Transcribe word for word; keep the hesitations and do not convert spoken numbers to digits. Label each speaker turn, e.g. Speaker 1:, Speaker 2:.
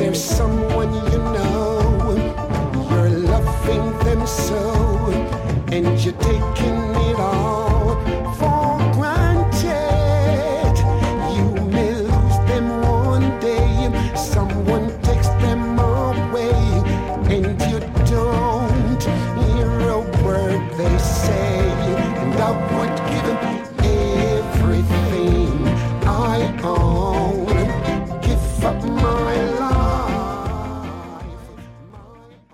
Speaker 1: there's someone you know, you're loving them so, and you're taking